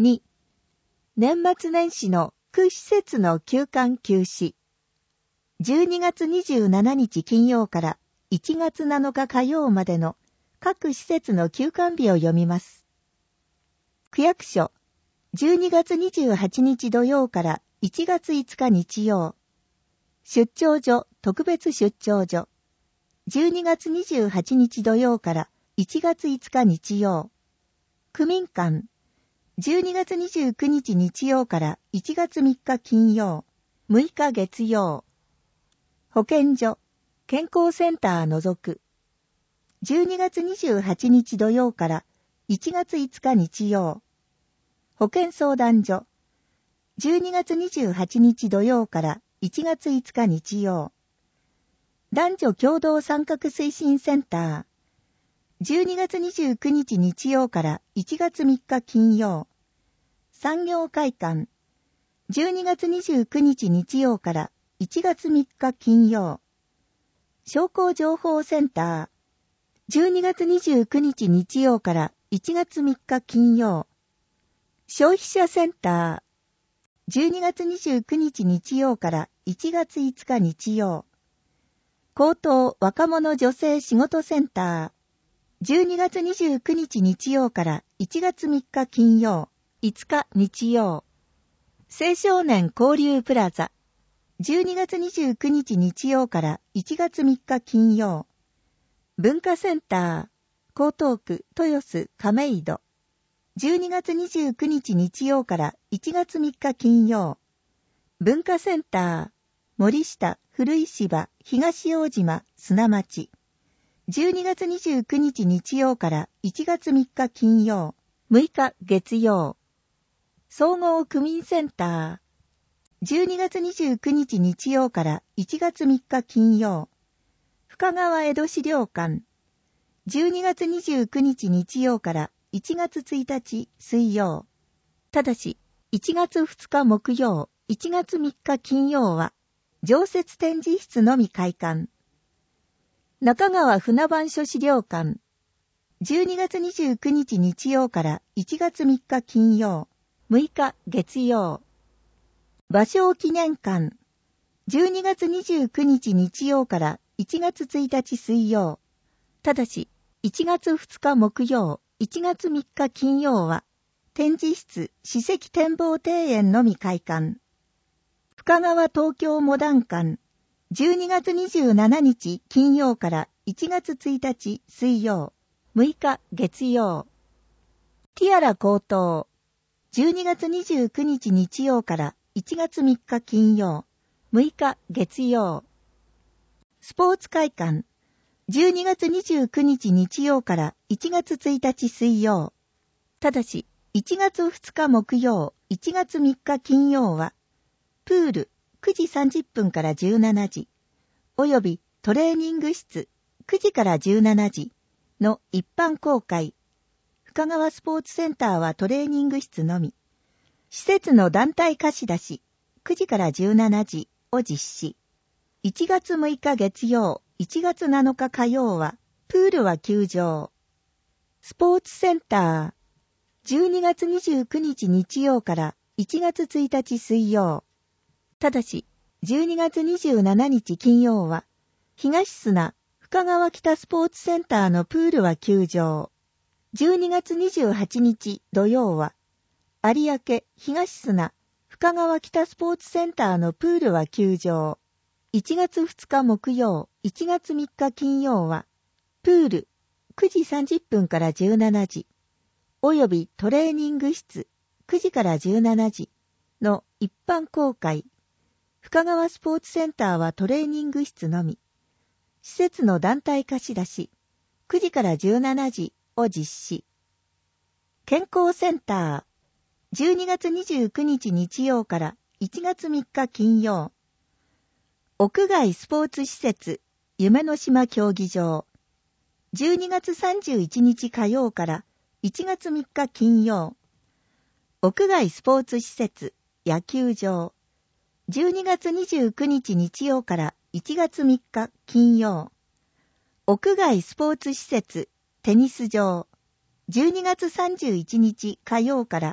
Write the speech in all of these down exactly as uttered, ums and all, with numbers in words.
に、年末年始の区施設の休館休止。じゅうにがつにじゅうしちにち金曜からいちがつなのか火曜までの各施設の休館日を読みます。区役所、じゅうにがつにじゅうはちにち土曜からいちがついつか日曜。出張所、特別出張所、じゅうにがつにじゅうはちにち土曜からいちがついつか日曜。区民館、じゅうにがつにじゅうくにち日曜からいちがつみっか金曜、むいか月曜。保健所、健康センター除く、じゅうにがつにじゅうはちにち土曜からいちがついつか日曜。保健相談所、じゅうにがつにじゅうはちにち土曜からいちがついつか日曜。男女共同参画推進センター、じゅうにがつにじゅうくにち日曜からいちがつみっか金曜。産業会館、じゅうにがつにじゅうくにち日曜からいちがつみっか金曜。商工情報センター、じゅうにがつにじゅうくにち日曜からいちがつみっか金曜。消費者センター、じゅうにがつにじゅうくにち日曜からいちがついつか日曜。高等若者女性仕事センター、じゅうにがつにじゅうくにち日曜からいちがつみっか金曜、いつか日曜。青少年交流プラザ、じゅうにがつにじゅうくにち日曜からいちがつみっか金曜。文化センター、江東区豊洲亀戸、じゅうにがつにじゅうくにち日曜からいちがつみっか金曜。文化センター、森下古井芝東大島砂町、じゅうにがつにじゅうくにち日曜からいちがつみっか金曜、むいか月曜。総合区民センター、じゅうにがつにじゅうくにち日曜からいちがつみっか金曜。深川江戸資料館、じゅうにがつにじゅうくにち日曜からいちがつついたち水曜。ただし、いちがつふつか木曜、いちがつみっか金曜は、常設展示室のみ開館。中川船番所資料館、じゅうにがつにじゅうくにち日曜からいちがつみっか金曜、むいか月曜。芭蕉記念館、じゅうにがつにじゅうくにち日曜からいちがつついたち水曜。ただし、いちがつふつか木曜、いちがつみっか金曜は、展示室、史跡展望庭園のみ開館。深川東京モダン館、じゅうにがつにじゅうしちにち金曜からいちがつついたち水曜、むいか月曜。ティアラ高等、じゅうにがつにじゅうくにち日曜からいちがつみっか金曜、むいか月曜。スポーツ会館、じゅうにがつにじゅうくにち日曜からいちがつついたち水曜。ただし、いちがつふつか木曜、いちがつみっか金曜は、プールくじさんじゅっぷんからじゅうしちじ、およびトレーニング室くじからじゅうしちじの一般公開。深川スポーツセンターはトレーニング室のみ。施設の団体貸し出しくじからじゅうしちじを実施。いちがつむいか月曜、いちがつなのか火曜は、プールは休場。スポーツセンター、じゅうにがつにじゅうくにち日曜からいちがつついたち水曜。ただし、じゅうにがつにじゅうしちにち金曜は、東砂深川北スポーツセンターのプールは休場。じゅうにがつにじゅうはちにち土曜は、有明東砂深川北スポーツセンターのプールは休場。いちがつふつか木曜、いちがつみっか金曜は、プールくじさんじゅっぷんからじゅうしちじ、およびトレーニング室くじからじゅうしちじの一般公開。深川スポーツセンターはトレーニング室のみ。施設の団体貸し出しくじからじゅうしちじを実施。健康センター、じゅうにがつにじゅうくにち日曜からいちがつみっか金曜。屋外スポーツ施設、夢の島競技場。じゅうにがつさんじゅういちにち火曜からいちがつみっか金曜。屋外スポーツ施設、野球場。じゅうにがつにじゅうくにち日曜からいちがつみっか金曜。屋外スポーツ施設、テニス場。じゅうにがつさんじゅういちにち火曜から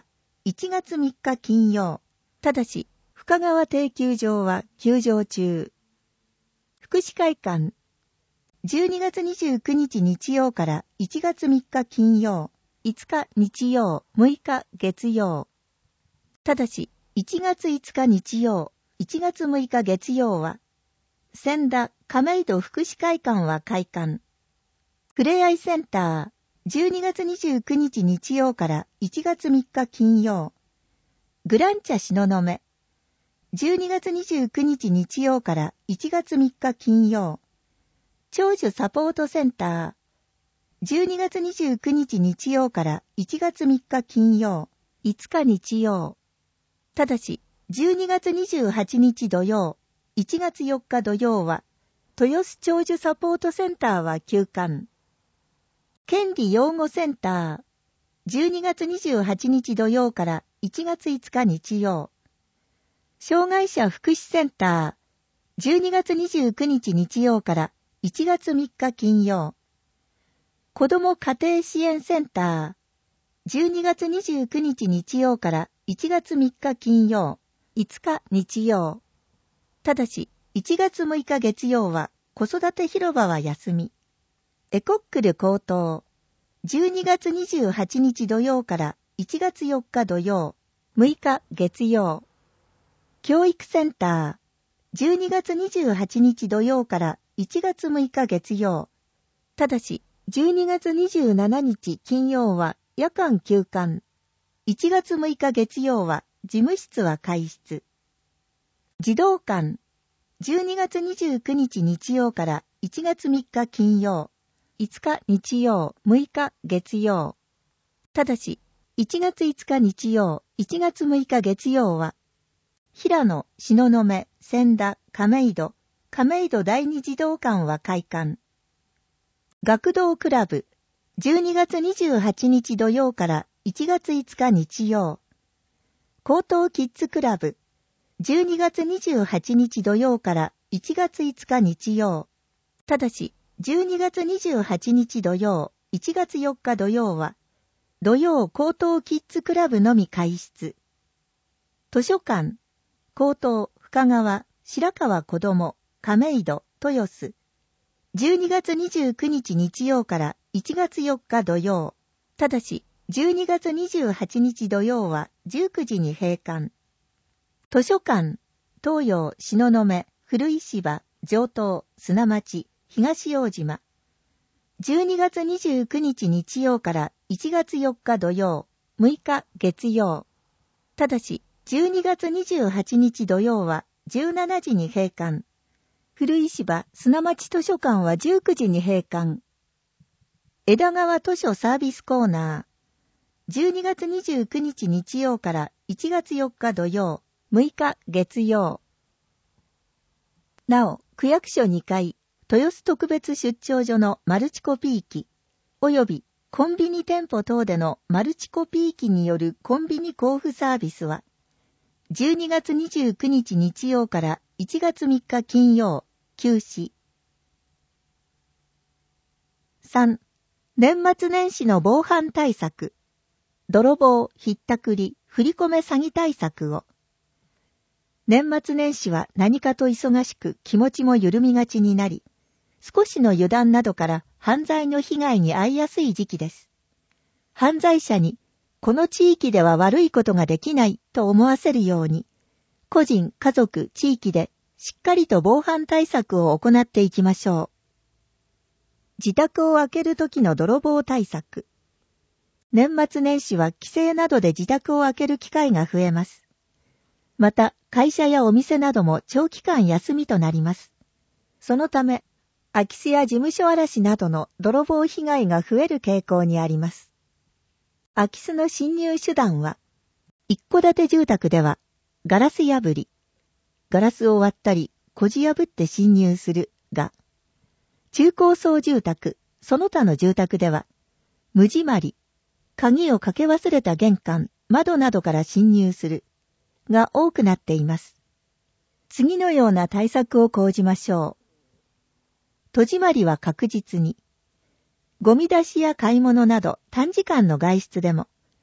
いちがつみっか金曜。ただし、深川定休場は休場中。福祉会館。じゅうにがつにじゅうくにち日曜からいちがつみっか金曜、いつか日曜、むいか月曜。ただし、いちがついつか日曜、いちがつむいか月曜は、千田亀戸福祉会館は開館。ふれあいセンター、じゅうにがつにじゅうくにち日曜からいちがつみっか金曜。グランチャ東雲。じゅうにがつにじゅうくにち日曜からいちがつみっか金曜。長寿サポートセンター。じゅうにがつにじゅうくにち日曜からいちがつみっか金曜。いつか日曜。ただし、じゅうにがつにじゅうはちにち土曜、いちがつよっか土曜は、豊洲長寿サポートセンターは休館。権利養護センター。じゅうにがつにじゅうはちにち土曜からいちがついつか日曜。障害者福祉センター。じゅうにがつにじゅうくにち日曜からいちがつみっか金曜。子ども家庭支援センター。じゅうにがつにじゅうくにち日曜からいちがつみっか金曜。いつか日曜。ただし、いちがつむいか月曜は子育て広場は休み。エコックル高等。じゅうにがつにじゅうはちにち土曜からいちがつよっか土曜。むいか月曜。教育センター。じゅうにがつにじゅうはちにち土曜からいちがつむいか月曜。ただし、じゅうにがつにじゅうしちにち金曜は夜間休館。いちがつむいか月曜は事務室は開室。児童館。じゅうにがつにじゅうくにち日曜からいちがつみっか金曜。いつか日曜、むいか月曜。ただし、いちがついつか日曜、いちがつむいか月曜は、平野、東雲、千田、亀戸、亀戸第二児童館は開館。学童クラブ。じゅうにがつにじゅうはちにち土曜からいちがついつか日曜。高等キッズクラブ。じゅうにがつにじゅうはちにち土曜からいちがついつか日曜。ただし、じゅうにがつにじゅうはちにち土曜、いちがつよっか土曜は、土曜高等キッズクラブのみ開室。図書館。高等、深川、白川子ども、亀戸、豊洲。じゅうにがつにじゅうくにち日曜からいちがつよっか土曜。ただし、じゅうにがつにじゅうはちにち土曜はじゅうくじに閉館。図書館、東洋、東雲、古石芝、上東、砂町、東大島。じゅうにがつにじゅうくにち日曜からいちがつよっか土曜、むいか月曜。ただし、じゅうにがつにじゅうはちにち土曜はじゅうしちじに閉館。古石芝、砂町図書館はじゅうくじに閉館。枝川図書サービスコーナー。じゅうにがつにじゅうくにち日曜からいちがつよっか土曜、むいか月曜。なお、区役所にかい、豊洲特別出張所のマルチコピー機、およびコンビニ店舗等でのマルチコピー機によるコンビニ交付サービスは、じゅうにがつにじゅうくにち日曜からいちがつみっか金曜、休止。さん. 年末年始の防犯対策。泥棒、ひったくり、振り込め詐欺対策を。年末年始は何かと忙しく気持ちも緩みがちになり、少しの油断などから犯罪の被害に遭いやすい時期です。犯罪者に、この地域では悪いことができないと思わせるように、個人、家族、地域でしっかりと防犯対策を行っていきましょう。自宅を開けるときの泥棒対策。年末年始は帰省などで自宅を開ける機会が増えます。また、会社やお店なども長期間休みとなります。そのため、空き巣や事務所荒らしなどの泥棒被害が増える傾向にあります。空き巣の侵入手段は、一戸建て住宅では、ガラス破り、ガラスを割ったり、こじ破って侵入するが、中高層住宅、その他の住宅では、無締まり、鍵をかけ忘れた玄関、窓などから侵入する、が多くなっています。次のような対策を講じましょう。戸締まりは確実に。ゴミ出しや買い物など短時間の外出でも、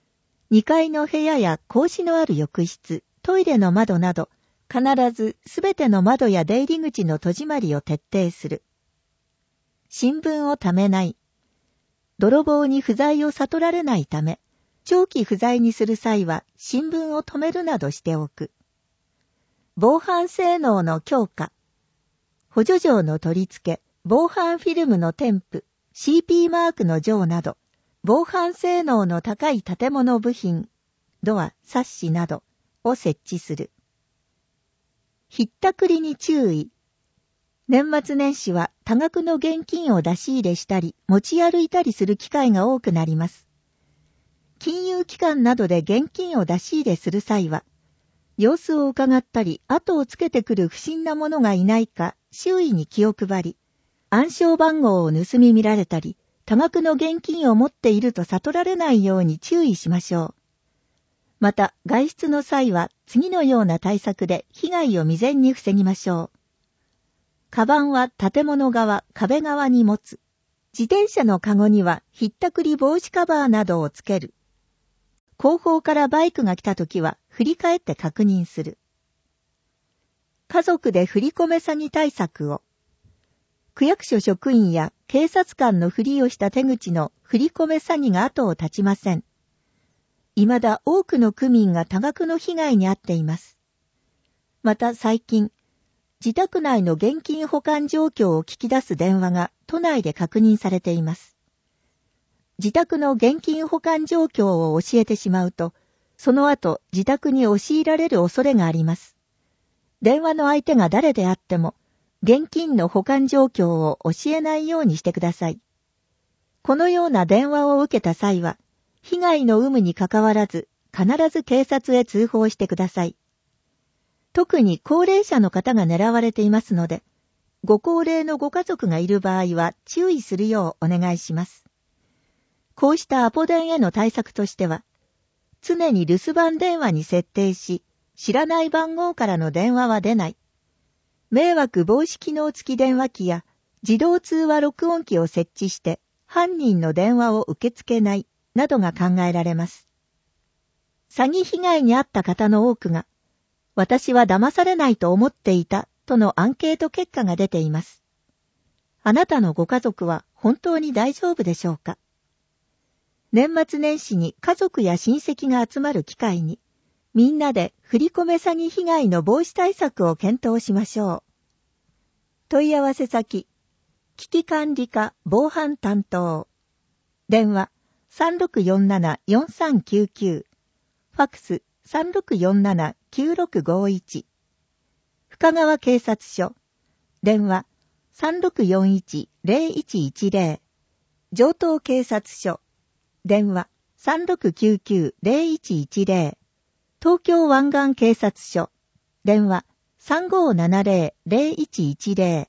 にかいの部屋や格子のある浴室、トイレの窓など、必ずすべての窓や出入り口の戸締まりを徹底する。新聞をためない。泥棒に不在を悟られないため、長期不在にする際は新聞を止めるなどしておく。防犯性能の強化。補助錠の取り付け、防犯フィルムの添付、シーピー マークの錠など、防犯性能の高い建物部品、ドア、サッシなどを設置する。ひったくりに注意。年末年始は多額の現金を出し入れしたり、持ち歩いたりする機会が多くなります。金融機関などで現金を出し入れする際は、様子を伺ったり、後をつけてくる不審な者がいないか、周囲に気を配り、暗証番号を盗み見られたり、多額の現金を持っていると悟られないように注意しましょう。また、外出の際は次のような対策で被害を未然に防ぎましょう。カバンは建物側、壁側に持つ。自転車のカゴにはひったくり防止カバーなどをつける。後方からバイクが来たときは振り返って確認する。家族で振り込め詐欺対策を。区役所職員や警察官のふりをした手口の振り込め詐欺が後を絶ちません。未だ多くの区民が多額の被害に遭っています。また最近、自宅内の現金保管状況を聞き出す電話が都内で確認されています。自宅の現金保管状況を教えてしまうと、その後自宅に押し入られる恐れがあります。電話の相手が誰であっても、現金の保管状況を教えないようにしてください。このような電話を受けた際は、被害の有無にかかわらず、必ず警察へ通報してください。特に高齢者の方が狙われていますので、ご高齢のご家族がいる場合は注意するようお願いします。こうしたアポ電への対策としては、常に留守番電話に設定し、知らない番号からの電話は出ない。迷惑防止機能付き電話機や自動通話録音機を設置して犯人の電話を受け付けないなどが考えられます。詐欺被害に遭った方の多くが、私は騙されないと思っていたとのアンケート結果が出ています。あなたのご家族は本当に大丈夫でしょうか？年末年始に家族や親戚が集まる機会に、みんなで振り込め詐欺被害の防止対策を検討しましょう。問い合わせ先、危機管理課防犯担当。電話 さんろくよんななよんさんきゅうきゅう。ファックス さんろくよんななきゅうろくごいち。深川警察署。電話 さんろくよんいちゼロいちいちゼロ。城東警察署。電話 さんろくきゅうきゅうゼロいちいちゼロ。東京湾岸警察署。電話 さんごーななゼロゼロいちいちゼ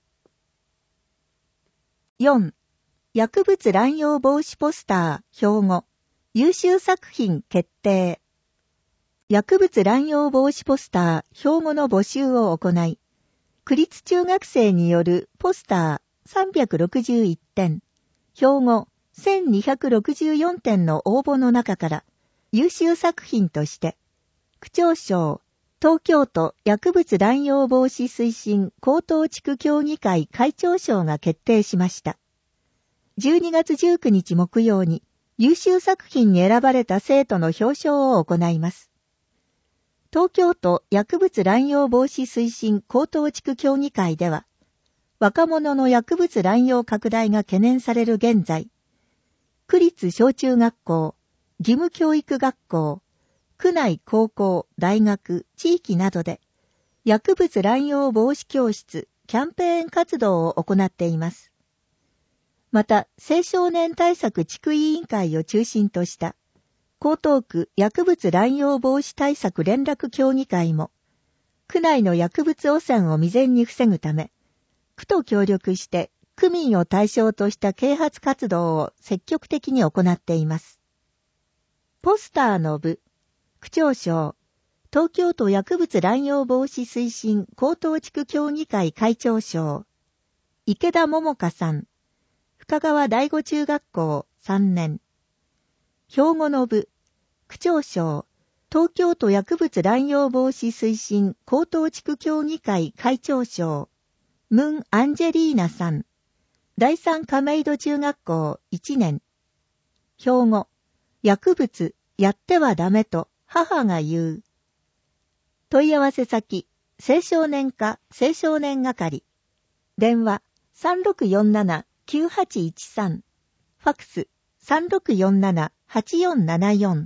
ロ。よん. 薬物乱用防止ポスター、標語。優秀作品決定。薬物乱用防止ポスター、標語の募集を行い、区立中学生によるポスターさんびゃくろくじゅういってん、標語せんにひゃくろくじゅうよんてんの応募の中から、優秀作品として、区長賞、東京都薬物乱用防止推進高等地区協議会会長賞が決定しました。じゅうにがつじゅうくにち木曜に優秀作品に選ばれた生徒の表彰を行います。東京都薬物乱用防止推進高等地区協議会では、若者の薬物乱用拡大が懸念される現在、区立小中学校、義務教育学校、区内高校、大学、地域などで薬物乱用防止教室、キャンペーン活動を行っています。また、青少年対策地区委員会を中心とした江東区薬物乱用防止対策連絡協議会も、区内の薬物汚染を未然に防ぐため、区と協力して区民を対象とした啓発活動を積極的に行っています。ポスターの部、区長賞、東京都薬物乱用防止推進高等地区協議会会長賞、池田桃香さん、深川第五中学校さんねん。標語の部、 区長賞、東京都薬物乱用防止推進高等地区協議会会長賞、ムン・アンジェリーナさん、第三亀戸中学校いちねん。標語、薬物、やってはダメと母が言う。問い合わせ先、青少年課青少年係。電話、さんろくよんなな きゅうはちいちさん。ファックス、さんろくよんなな はちよんななよん。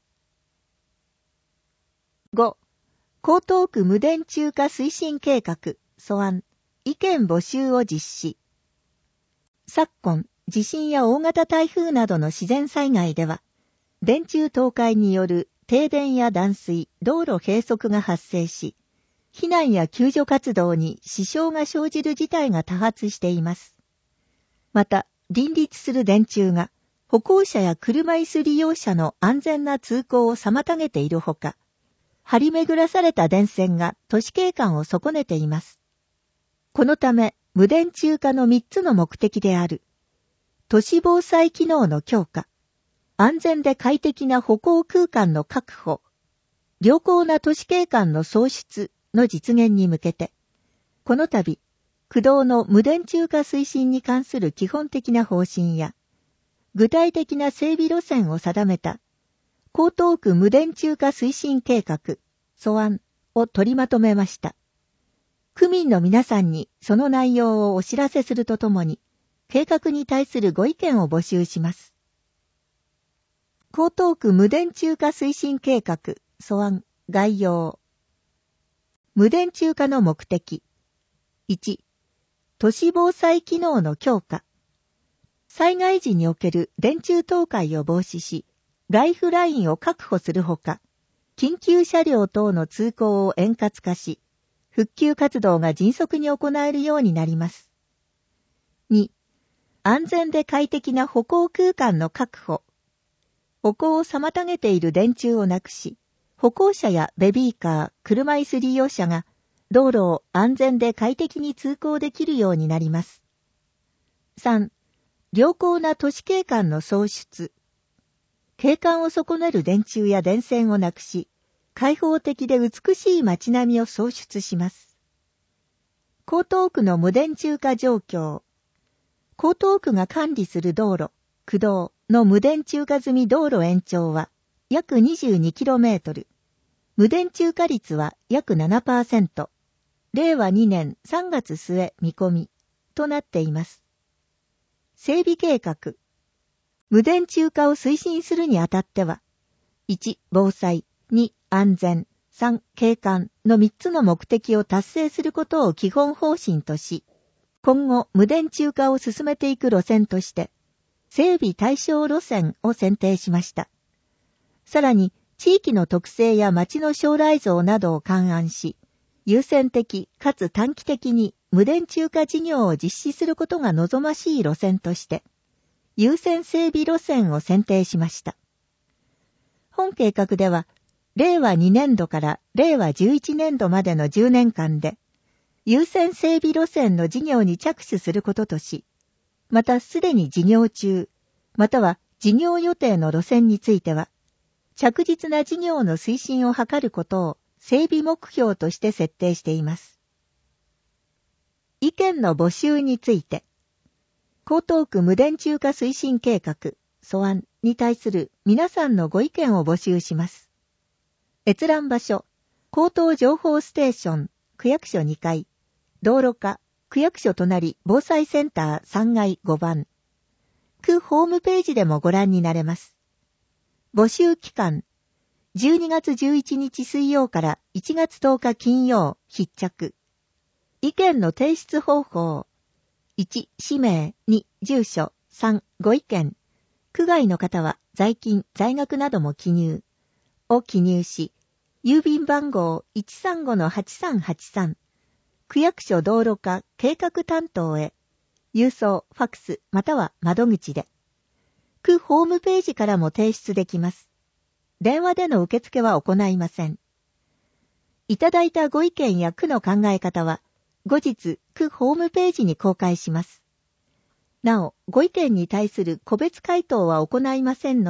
ご. 江東区無電柱化推進計画、素案、意見募集を実施。昨今、地震や大型台風などの自然災害では、電柱倒壊による停電や断水、道路閉塞が発生し、避難や救助活動に支障が生じる事態が多発しています。また、林立する電柱が、歩行者や車椅子利用者の安全な通行を妨げているほか、張り巡らされた電線が都市景観を損ねています。このため、無電柱化のみっつの目的である。都市防災機能の強化、安全で快適な歩行空間の確保、良好な都市景観の創出の実現に向けて、この度、区道の無電柱化推進に関する基本的な方針や、具体的な整備路線を定めた、江東区無電柱化推進計画、素案を取りまとめました。区民の皆さんにその内容をお知らせするとともに、計画に対するご意見を募集します。江東区無電柱化推進計画、素案、概要。無電柱化の目的。いち. 都市防災機能の強化。災害時における電柱倒壊を防止し、ライフラインを確保するほか、緊急車両等の通行を円滑化し、復旧活動が迅速に行えるようになります。に. 安全で快適な歩行空間の確保。歩行を妨げている電柱をなくし、歩行者やベビーカー、車椅子利用者が道路を安全で快適に通行できるようになります。さん. 良好な都市景観の創出。景観を損ねる電柱や電線をなくし、開放的で美しい街並みを創出します。江東区の無電柱化状況。江東区が管理する道路、区道の無電柱化済み道路延長は約 にじゅうにキロメートル。無電柱化率は約 ななパーセント。れいわにねんさんがつ末見込みとなっています。整備計画。無電柱化を推進するにあたっては、いち. 防災、に. 安全、さん. 景観のみっつの目的を達成することを基本方針とし、今後無電柱化を進めていく路線として、整備対象路線を選定しました。さらに、地域の特性や町の将来像などを勘案し、優先的かつ短期的に無電柱化事業を実施することが望ましい路線として、優先整備路線を選定しました。本計画では、れいわにねんどかられいわじゅういちねんどまでのじゅうねんかんで、優先整備路線の事業に着手することとし、またすでに事業中、または事業予定の路線については、着実な事業の推進を図ることを整備目標として設定しています。意見の募集について、江東区無電柱化推進計画、素案に対する皆さんのご意見を募集します。閲覧場所、江東情報ステーション、区役所にかい、道路課、区役所隣防災センターさんがいごばん。区ホームページでもご覧になれます。募集期間、じゅうにがつじゅういちにち水曜からいちがつとおか金曜必着。意見の提出方法、いち. 氏名、に. 住所、さん. ご意見。区外の方は在勤、在学なども記入を記入し、郵便番号 いちさんごのはちさんはちさん、区役所道路課計画担当へ、郵送、ファックスまたは窓口で。区ホームページからも提出できます。電話での受付は行いません。いただいたご意見や区の考え方は、後日区ホームページに公開します。なお、ご意見に対する個別回答は行いませんので、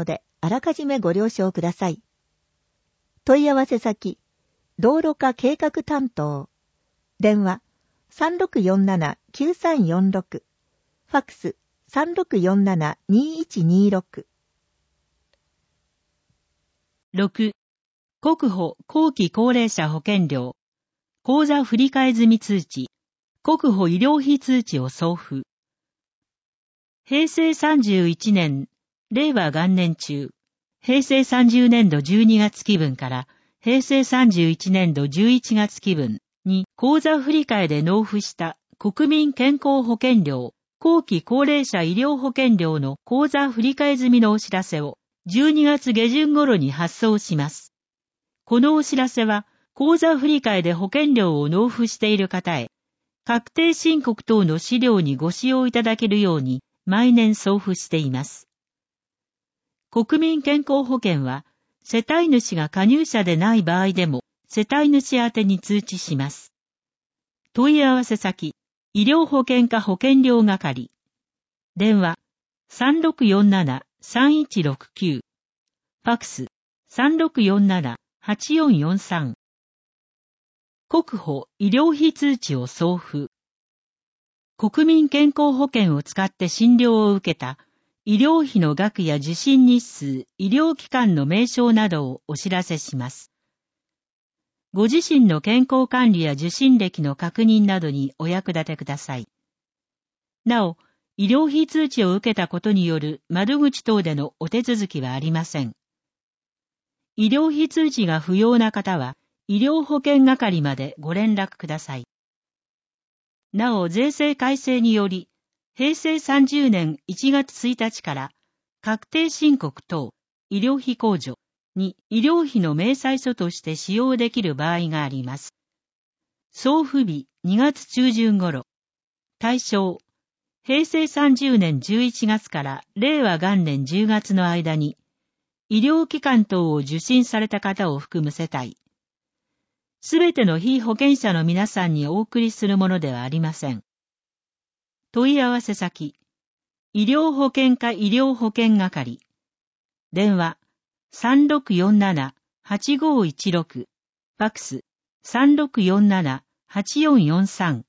あらかじめご了承ください。問い合わせ先、道路課計画担当。電話、さんろくよんなな きゅうさんよんろく。ファックス、さんろくよんなな にいちにろく。 ろく. 国保後期高齢者保険料口座振替済通知国保医療費通知を送付。平成さんじゅういちねん令和元年中、平成さんじゅうねんどじゅうにがつ期分から平成さんじゅういちねんどじゅういちがつ期分に口座振替で納付した国民健康保険料後期高齢者医療保険料の口座振替済みのお知らせをじゅうにがつ下旬頃に発送します。このお知らせは、口座振替で保険料を納付している方へ、確定申告等の資料にご使用いただけるように、毎年送付しています。国民健康保険は、世帯主が加入者でない場合でも、世帯主宛てに通知します。問い合わせ先、医療保険課保険料係。電話、さんろくよんなな さんいちろくきゅう。ファックス、さんろくよんなな はちよんよんさん。国保医療費通知を送付。国民健康保険を使って診療を受けた医療費の額や受診日数、医療機関の名称などをお知らせします。ご自身の健康管理や受診歴の確認などにお役立てください。なお、医療費通知を受けたことによる窓口等でのお手続きはありません。医療費通知が不要な方は、医療保険係までご連絡ください。なお、税制改正により、平成さんじゅうねんいちがつついたちから、確定申告等、医療費控除に医療費の明細書として使用できる場合があります。送付日にがつちゅうじゅん頃、対象、平成さんじゅうねんじゅういちがつから令和元年じゅうがつの間に、医療機関等を受診された方を含む世帯、すべての被保険者の皆さんにお送りするものではありません。問い合わせ先、医療保険課医療保険係。電話、さんろくよんなな はちごいちろく。ファックス、さんろくよんなな はちよんよんさん。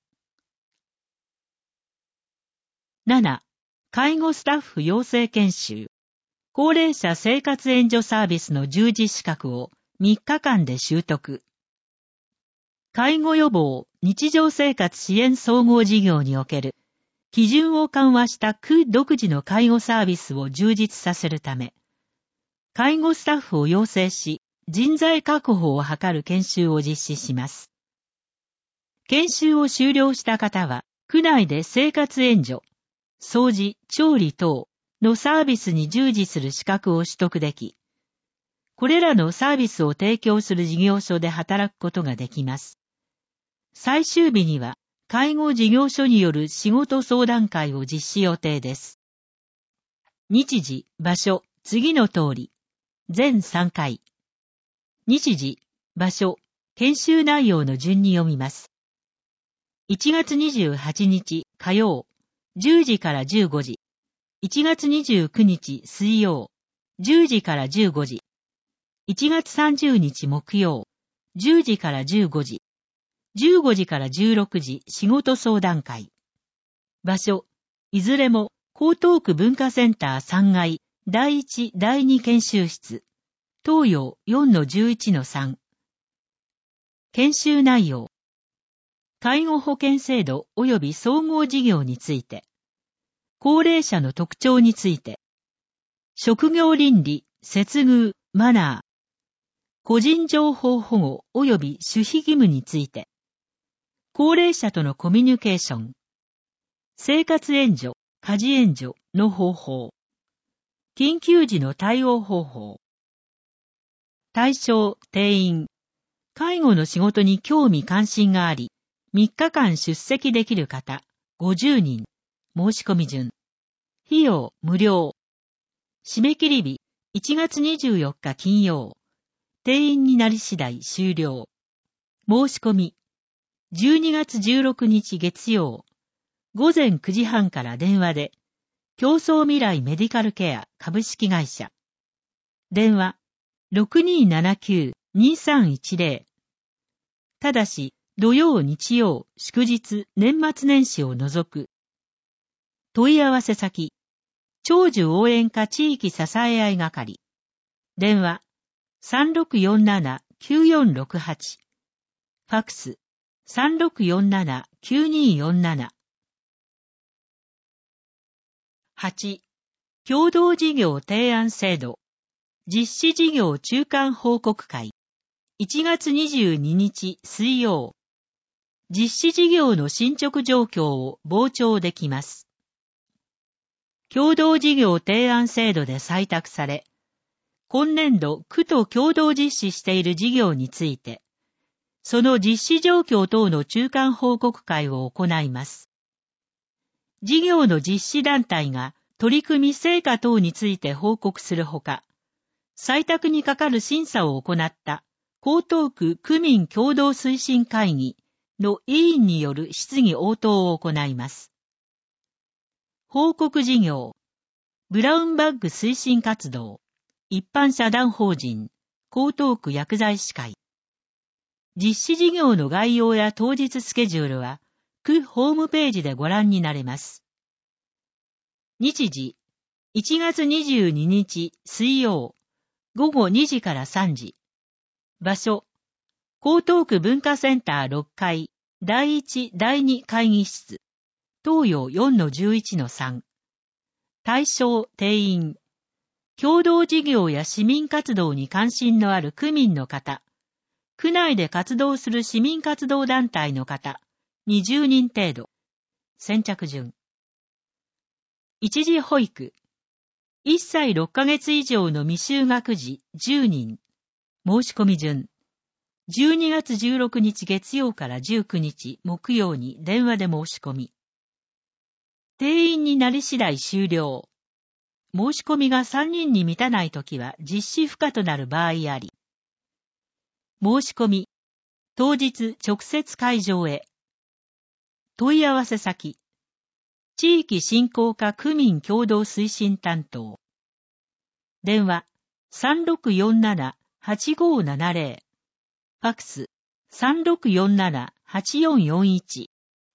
なな. 介護スタッフ養成研修。高齢者生活援助サービスの従事資格をみっかかんで習得。介護予防、日常生活支援総合事業における基準を緩和した区独自の介護サービスを充実させるため、介護スタッフを養成し、人材確保を図る研修を実施します。研修を修了した方は、区内で生活援助、掃除、調理等のサービスに従事する資格を取得でき、これらのサービスを提供する事業所で働くことができます。最終日には、介護事業所による仕事相談会を実施予定です。日時、場所、次の通り。全さんかい。日時、場所、研修内容の順に読みます。いちがつにじゅうはちにち火曜、じゅうじからじゅうごじ。いちがつにじゅうくにち水曜、じゅうじからじゅうごじ。いちがつさんじゅうにち木曜、じゅうじからじゅうごじ。じゅうごじからじゅうろくじ仕事相談会。場所、いずれも江東区文化センターさんがい、だいいち、だいに研修室、東洋 よんのじゅういちのさん。研修内容。介護保険制度及び総合事業について、高齢者の特徴について、職業倫理、接遇、マナー、個人情報保護及び守秘義務について、高齢者とのコミュニケーション、生活援助、家事援助の方法、緊急時の対応方法、対象、定員、介護の仕事に興味関心があり、みっかかん出席できる方、ごじゅうにん、申し込み順、費用、無料、締め切り日、いちがつにじゅうよっか金曜、定員になり次第終了、申し込み、じゅうにがつじゅうろくにち月曜、ごぜんくじはんから電話で、競争未来メディカルケア株式会社、 電話 ろくにーななきゅう にーさんいちゼロ。ただし、土曜、日曜、祝日、年末年始を除く。問い合わせ先、長寿応援課地域支え合い係。電話 さんろくよんななきゅうよんろくはち。ファックス さんろくよんななきゅうにーよんなな。はち. 共同事業提案制度実施事業中間報告会いちがつにじゅうににち水曜。実施事業の進捗状況を傍聴できます。共同事業提案制度で採択され、今年度区と共同実施している事業について、その実施状況等の中間報告会を行います。事業の実施団体が取り組み成果等について報告するほか、採択にかかる審査を行った江東区区民共同推進会議の委員による質疑応答を行います。報告事業、ブラウンバッグ推進活動、一般社団法人、江東区薬剤師会。実施事業の概要や当日スケジュールは、区ホームページでご覧になれます。日時、いちがつにじゅうににち水曜、ごごにじからさんじ。場所、江東区文化センターろっかい、だいいちだいに会議室、東洋 よんのじゅういちのさん。対象定員、共同事業や市民活動に関心のある区民の方、区内で活動する市民活動団体の方、にじゅうにん程度。先着順。一時保育。いっさいろっかげつ以上の未就学児じゅうにん。申し込み順。じゅうにがつじゅうろくにち月曜からじゅうくにち木曜に電話で申し込み。定員になり次第終了。申し込みがさんにんに満たないときは実施不可となる場合あり。申し込み。当日直接会場へ。問い合わせ先。地域振興課区民共同推進担当。電話 さんろくよんななはちごななゼロ。ファックス さんろくよんななはちよんよんいち。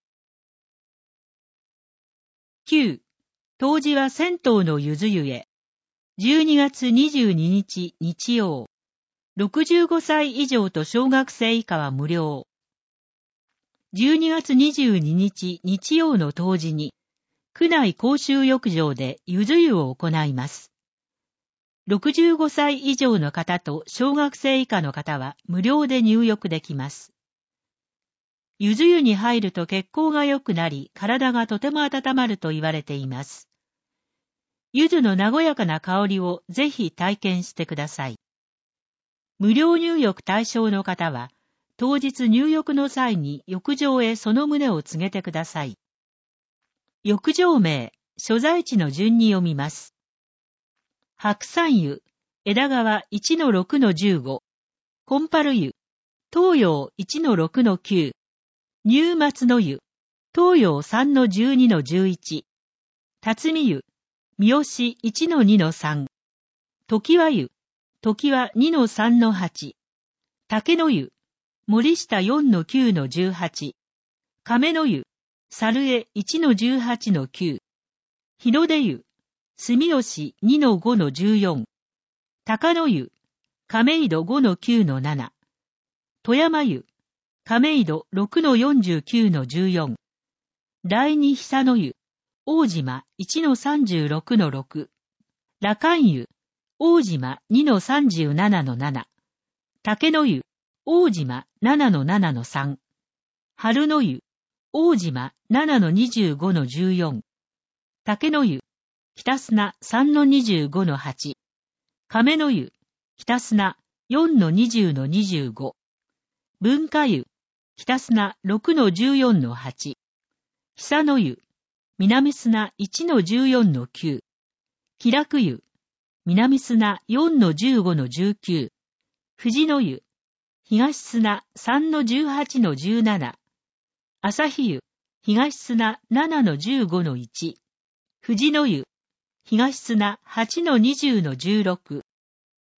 きゅう. 当時は銭湯のゆず湯へ。じゅうにがつにじゅうににち日曜。ろくじゅうごさい以上と小学生以下は無料。じゅうにがつにじゅうににち日曜の当時に、区内公衆浴場でゆず湯を行います。ろくじゅうごさい以上の方と小学生以下の方は無料で入浴できます。ゆず湯に入ると血行が良くなり、体がとても温まると言われています。ゆずの和やかな香りをぜひ体験してください。無料入浴対象の方は、当日入浴の際に浴場へその旨を告げてください。浴場名、所在地の順に読みます。白山湯、枝川 いちのろくのじゅうご、コンパル湯、東洋 いちのろくのきゅう、入松の湯、東洋 さんのじゅうにのじゅういち、辰巳湯、三好 いちのにのさん、常盤湯、常盤 にのさんのはち、竹の湯、森下 よんのきゅうのじゅうはち、亀の湯、猿江 いちのじゅうはちのきゅう、日の出湯、住吉 にのごのじゅうよん、高野湯、亀戸 ごのきゅうのなな、富山湯、亀戸 ろくのよんじゅうきゅうのじゅうよん、第二久野湯、大島 いちのさんじゅうろくのろく、羅漢湯、大島 にのさんじゅうななのなな、竹の湯、大島 ななのななのさん、春の湯、大島 ななのにじゅうごのじゅうよん、竹の湯、北砂 さんのにじゅうごのはち、亀の湯、北砂 よんのにじゅうのにじゅうご、文化湯、北砂 ろくのじゅうよんのはち、久の湯、南砂 いちのじゅうよんのきゅう、気楽湯、南砂 よんのじゅうごのじゅうきゅう、富士の湯、東砂 さんのじゅうはちのじゅうなな、朝日湯、東砂 ななのじゅうごのいち、富士の湯、東砂 はちのにじゅうのじゅうろく、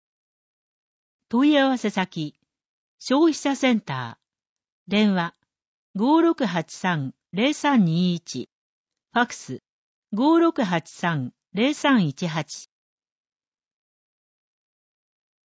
問い合わせ先、消費者センター、電話 ごーろくはちさんゼロさんにいち、ファクス ごーろくはちさんゼロさんいちはち。